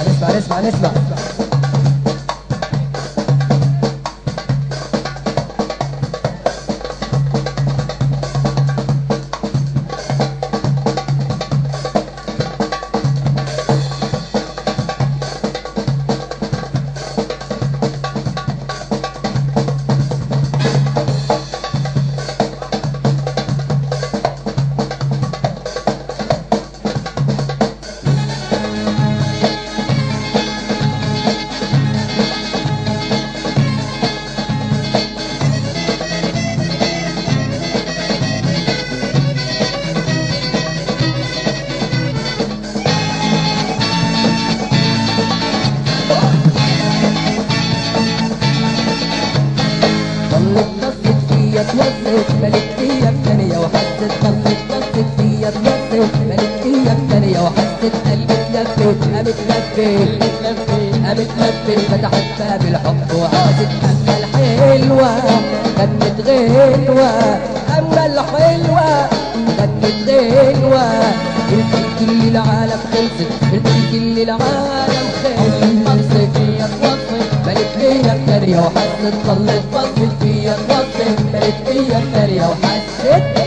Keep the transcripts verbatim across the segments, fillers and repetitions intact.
نسمع نسمع نسمع اتوظف ملك ايام ثانية وحسيت ضلت بصت فيا اتوظف ملك ايام ثانية وحسيت قلبي اتلفت قامت لفت قامت لفت فتحت باب الحب وعادت اما الحلوة غنت غنوة اما الحلوة غنت غنوة قلت كل العالم خلصت قلت كل العالم خلصت فيا اتوظف ملك ايام ثانية وحسيت ضلت بصت فيا اتوظف ملك ايام ثانية وحسيت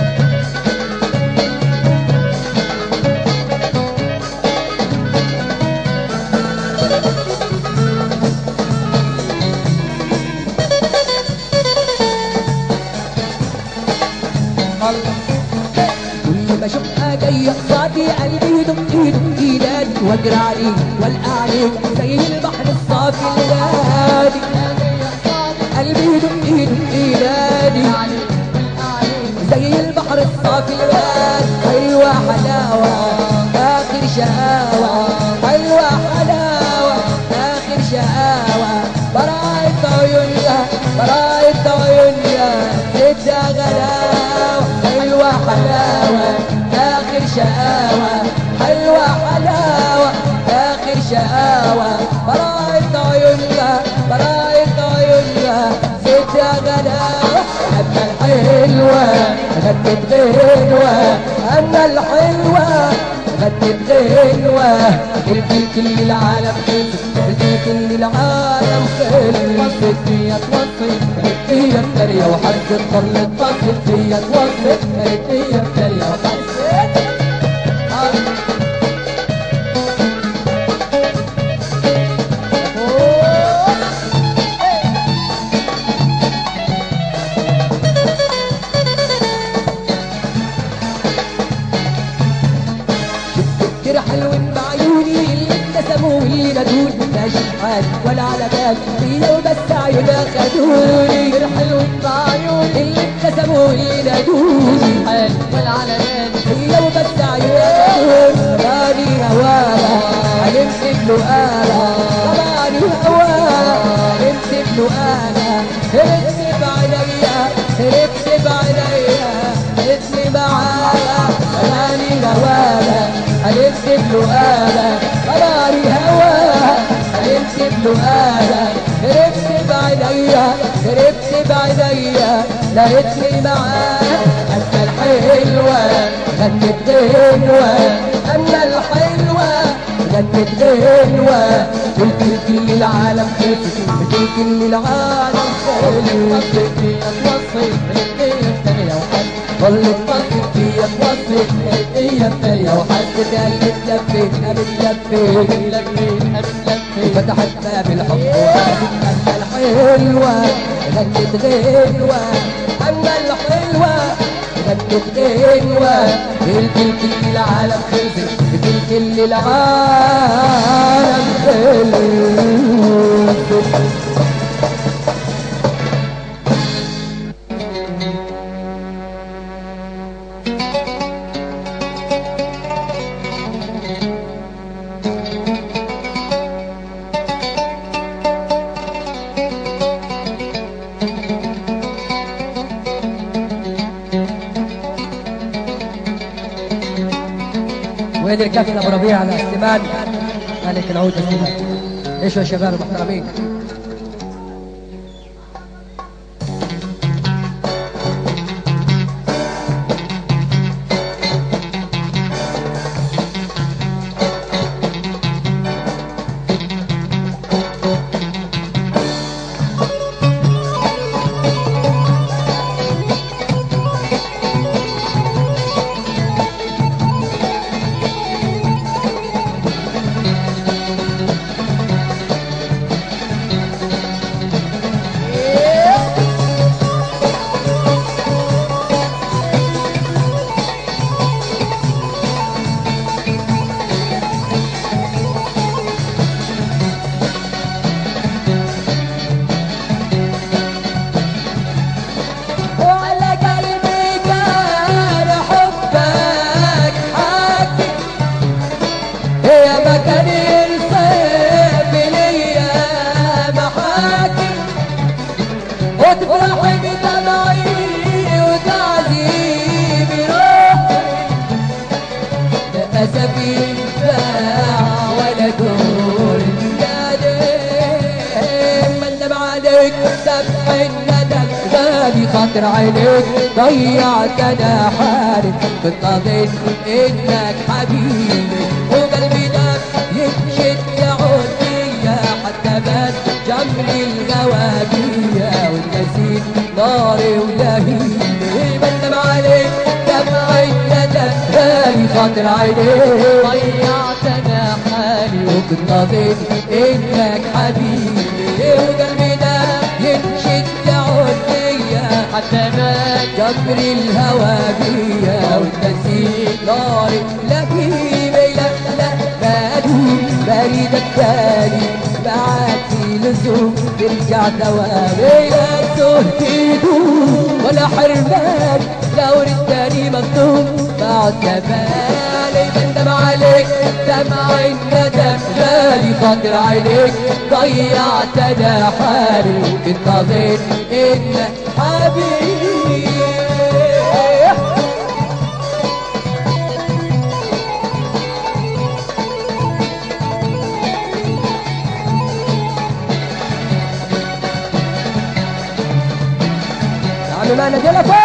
كل ما اشوفها جايه قصادي قلبي يدق يدق ينادي واجري عليك والقى عليك زي البحر الصافي الهادي قلبي يدق يدق ينادي زي البحر الصافي الهادي حلوه حلاوه اخر شقاوه حلوه حلاوه اخر شقاوه براية عيونها براية عيونها زيتها غلاوه حلوة حلاوة آخر شقاوة حلوة حلاوة آخر شقاوة براية عيونها براية عيونها زيتها غلاوة أما الحلوة غنت غنوة أما الحلوة غنت غنوة قلت كل العالم خلصت قلت كل العالم خلصت فيا اتوصت قلت فيا الثانية وحسيت ضلت بصت فيا اتوصت قلت فيا الثانية وحسيت كتير حلوين بعيوني اللي ابتسموا واللي نادوني ماشي حالي ولا على بالي هي وبس عيونها خدوني كتير حلوين بعيوني اللي ابتسموا واللي نادوني حالي ولا على بالي هي وبس عيونها خدوني راني هواها هنمسك له آلة راني هواها هنمسك له آلة هربت بعينيا هربت بعينيا اسمي معاها راني هواها هنمسك له آلة قراري هواها هنمسك له آلة هربت بعينيا هربت بعينيا لقيتني معاها أما الحلوة غنت غنوة أما الحلوة غنت غنوة قلت كل العالم خلصت قلت كل العالم خلصت فيا اتوصيت هي الثانية وحسيت ضلت بصت فيا اتوصيت هي الثانية وحسيت قلبي اتلفت قامت لفت لفت لفت فتحت باب الحب وعادت أما الحلوة غنت غنوة أما الحلوة غنت غنوة قلت كل العالم خلصت قلت كل العالم خلصت وين الكابتن ابو ربيع على السمان ملك العود السمان ايش يا شباب المحترمين خاطر عينيك ضيعت انا حالي كنت اظن انك حبيبي وقلبي ده ينشد يعود فيا حتى بات جمري الغوابية والنسيت ناري ولهيبي بندم عليك دمعي ندم غالي خاطر عينيك ضيعت انا حالي وكنت اظن انك حبيبي وقلبي ده ينشد يعود فيا حتى مات جمري الهوى بيا والنسيت ناري لهيبي لا لا بادي بريد التالي بعد في لزوم ترجع دوامي لا تهدي ولا حرمان لو رداني مكتوب بعد كمالي بندم عليك دمع الندم غالي خاطر عينيك ضيعت انا حالي وكنت اظن انك حبيبي تعالوا معنا جلفة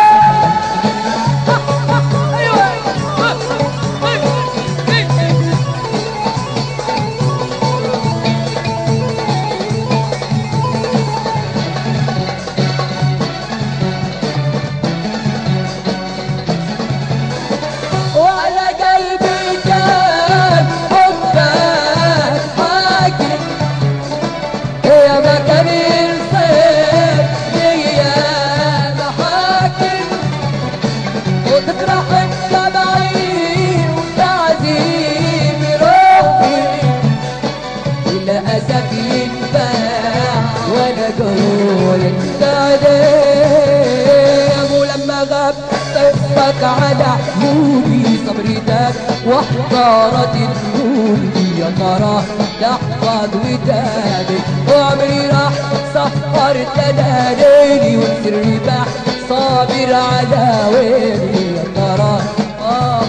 طبك على عيوني صبري داك واحتارت دموعي يا ترى تحفظ ودادك وعمري راح سهرت انا ليلي وسري بح صابر على ويلي يا ترى اه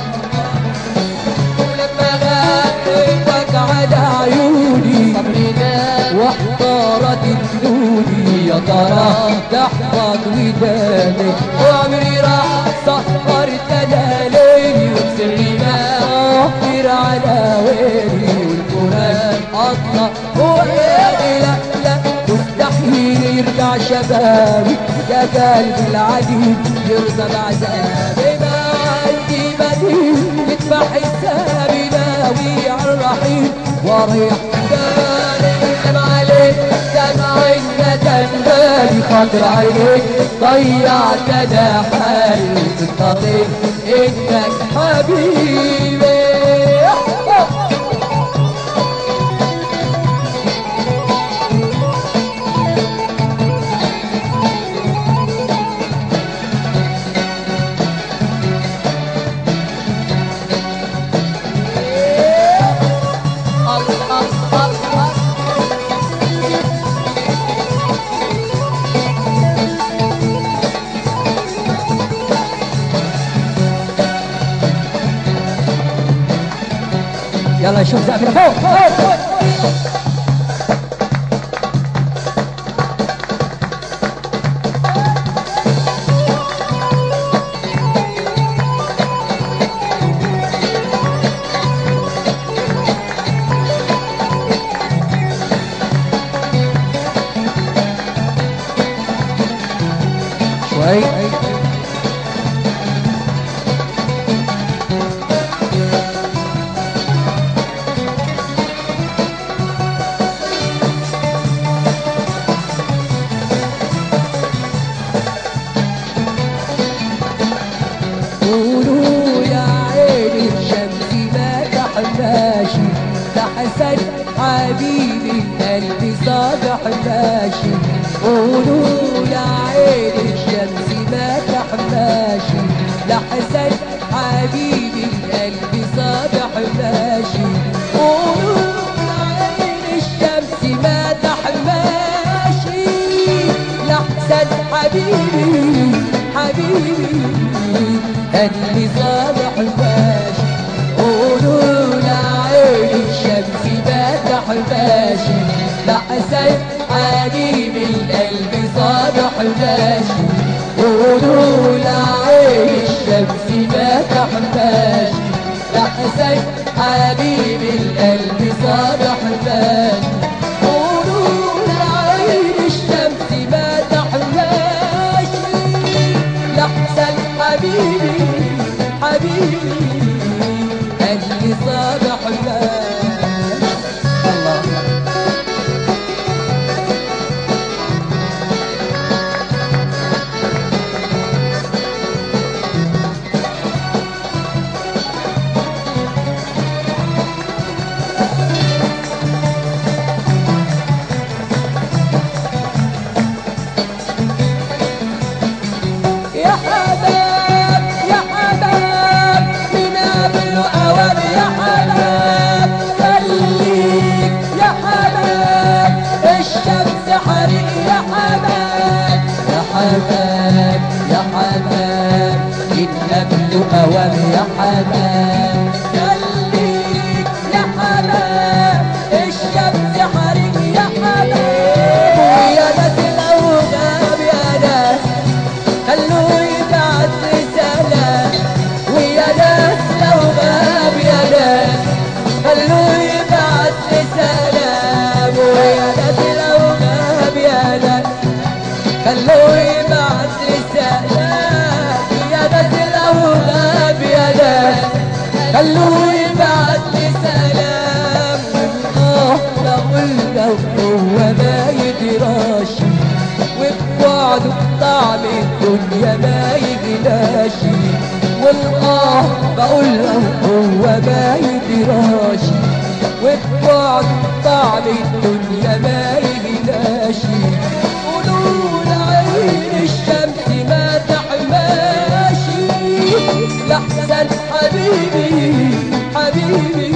ولما غابتك على عيوني صبري داك واحتارت دموعي يا ترى تحفظ ودادك وعمري راح سهرت انا ليلي وبسري ما اغفر على ويلي والقران اطلع هو لا لا مستحيل يرجع شبابي يا قلبي العليم يرضى بعذابي ما عندي بديل يدفع حسابي ناوي على الرحيل واريح بالي دم عليك دمع الندم غالي خاطر عينيك ضيعت انا حالي كنت اظن انك حبيبي يلا نشوف زقفنا فوق فوق فوق شوي قولوا يا عيني الشمس ما تحماشي ده حسن حبيبي قلبي صادح ماشي قولوا يا عيني الشمس ما تحماشي ده حسن حبيبي قلبي صادح ماشي قولوا يا عيني الشمس ما تحماشي لحسن حبيبي حبيبي اللي صالح الباشا قولوا لعين الشمس باتح الباشا لحسن حبيب القلب صالح الباشا قولوا لعين الشمس ما تحماش لحسن حبيب القلب صابح ماشي. قولوا لعين الشمس ما تحماش لحسن حبيبي حبيبي اللي صابح ماشي. الله يا حباب يا حباب من قبل أوام يا حباب خليك يا حباب الشمس حريق يا حباب يا حباب يا حباب من قبل أوام يا حباب خليك يا حباب الشمس حريق يا حباب. ويا ناس لو غاب يا ناس خلوه يبعت رسالة ويا ناس لو غاب يا ناس خلوه يبعت رسالة ويا ناس لو غاب يا ناس خلوه يبعت رسالة يا ناس لو غاب يا ناس خلوه يبعت رسالة. اه بقول له هو ما يدراش وبوعده طعم الدنيا ما يجناش والآه بقول له هو ما يدراش وبوعده طعم الدنيا ما يجناش. قولوا لعين الشمس ما تحماش لحسن حبيبي حبيبي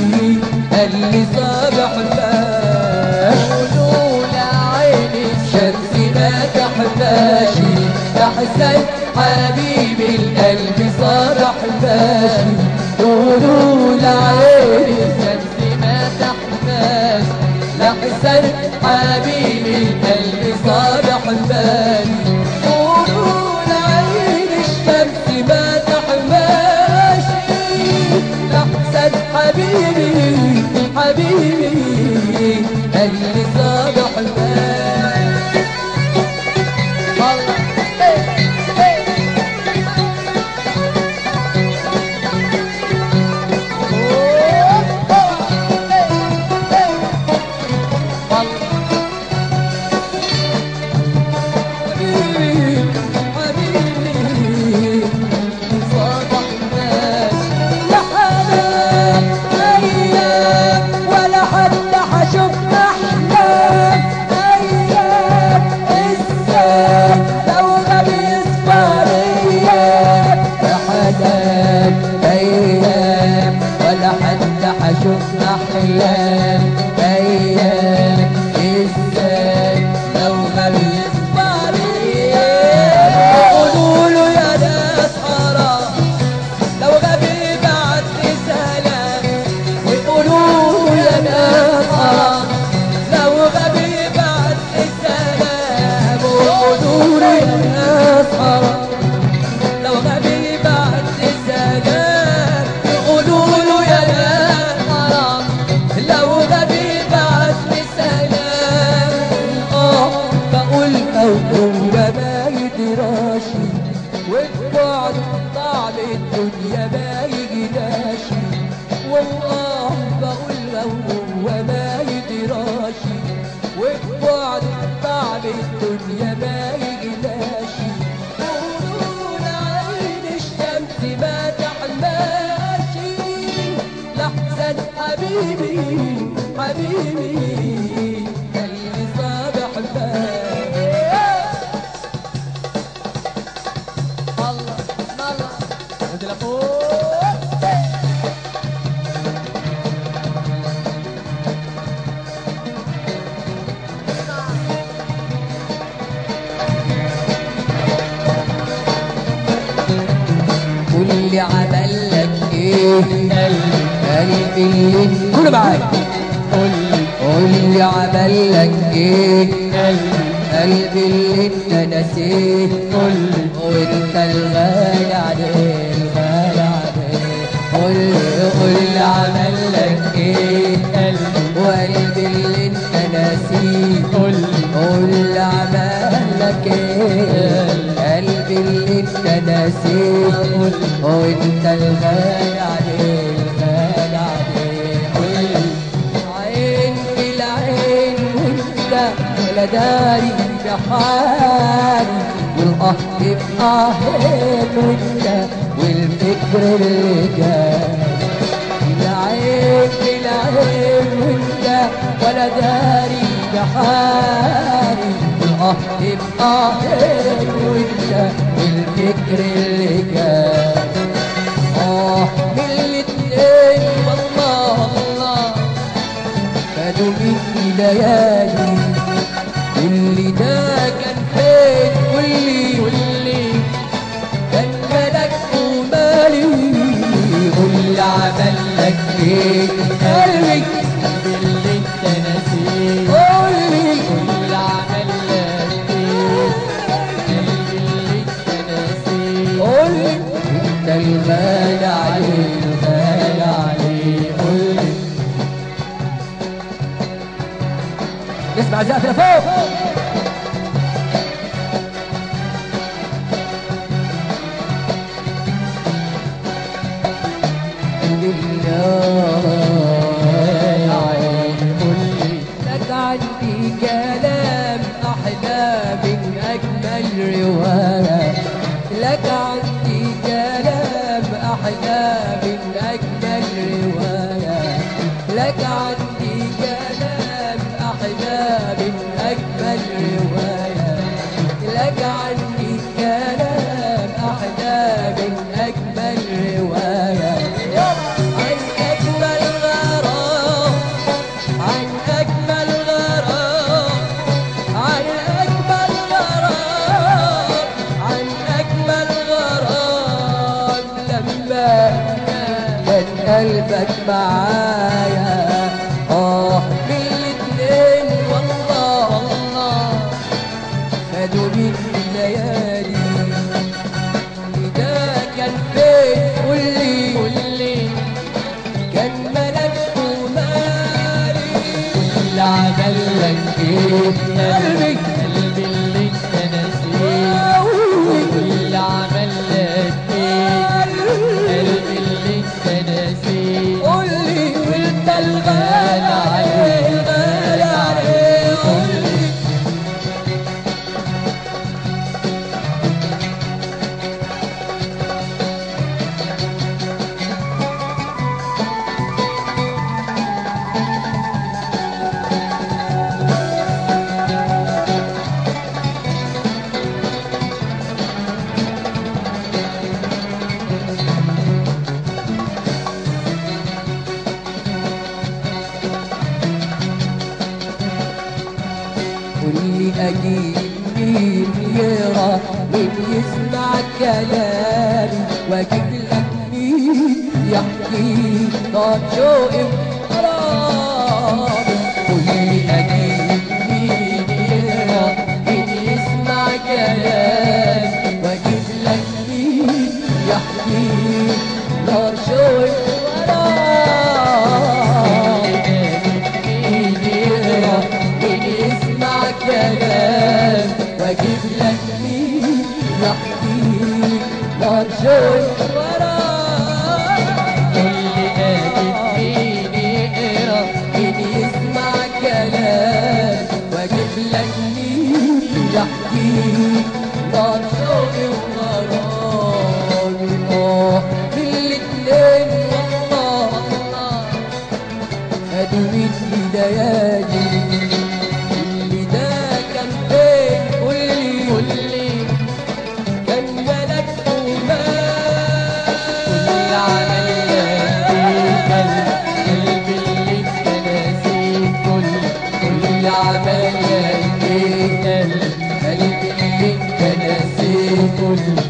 اللي صابح ماش. قولوا لعين الشمس ما تحماش لحسن حبيبي القلب صابح ماشي. قولوا لعين الشمس ما تحماش لحسن حبيبي القلب صابح ماشي. قولوا لعين الشمس ما تحماش لحسن حبيبي حبيبي اللي صابح ماشي. شفنا أحلام أيام إزاي لو غبي صبارية. قولوا له يا ناس حرام لو غبي بعت رسالة وقولوا له يا ناس حرام لو غبي بعت رسالة وقولوا له يا ناس حرام لو غبي بعت رسالة وقولوا له يا ناس لو غبي بعت رسالة. اه بقول او هو ما يدراش وبعد طعم الدنيا ما يجناش والله بقول لو هو ما يدراش وبعد طعم الدنيا ما يجناش. قولوا لعين الشمس ما تحماش لحسن حبيبي حبيبي اللي صابح ماشي. الله الله ودي لفوق قول لي عمل لك ايه قلبي قلبي اللي كله معايا. قول لي قول لي عمل لك ايه قلبي قلبي اللي انت نسيت. قول لي وانت الغالي عليه الغالي عليه. قول لي قول لي عمل لك ايه قلبي وقلبي اللي انت ناسيه. قول لي قول لي عمل لك ايه قلبي اللي انت ناسيه. قول لي وانت الغالي عليه الغالي عليه. قول لي عين في العين وانت ولا داري بحالي والقهر في قهرين وانت والفكر اللي جاي. العين في العين وانت ولا داري بحالي والقهر في قهرين وانت والفكر اللي جاي. اه من الاتنين والله الله خدوا مني ليالي. واللي ده كان فين واللي واللي كان ملك ومالي. واللي عمل لك ايه قلبي اللي انت ناسيه. قولي واللي عمل لك ايه قلبي اللي انت ناسيه. قولي انت الغالي عليه الغالي عليه. قولي نسمع زقفة فوق. لك عندي كلام أحلى من أجمل رواية. لك عندي كلام أحلى من أجمل رواية. لك عندي كلام أحلى من أجمل رواية. لك عندي كلام أحلى من أجمل رواية. عن أجمل غرام عن أجمل غرام عن أجمل غرام عن أجمل غرام لما كان قلبك معايا. آه من الاتنين والله الله خدوا مني ليالي. ده كان فين قولي قولي كان ملك ومالي. واللي عمل لك ايه قلبي قلبي اللي انت ناسيه. واللي عمل لك ايه قلبي اللي انت ناسيه. قولي وانت الغالي عليه الغالي عليه. قولي واللي أجيب مين يرى مين يسمع كلامي وأجيب لك مين يحكي طب شوقي وغرامي. واللي أجيب مين يرى مين يسمع كلامي وأجيب لك مين يحكي طب شوقي وغرامي. كلام واجيب لك مين يحكي نار شوي وراه. اللي قادر مين يقرا مين يسمع كلام واجيب لك مين يحكي نار شوي وغرامي. اه من الاتنين والله الله خدوا مني ليالي. عمل لك ايه قلبي اللي انت ناسيه.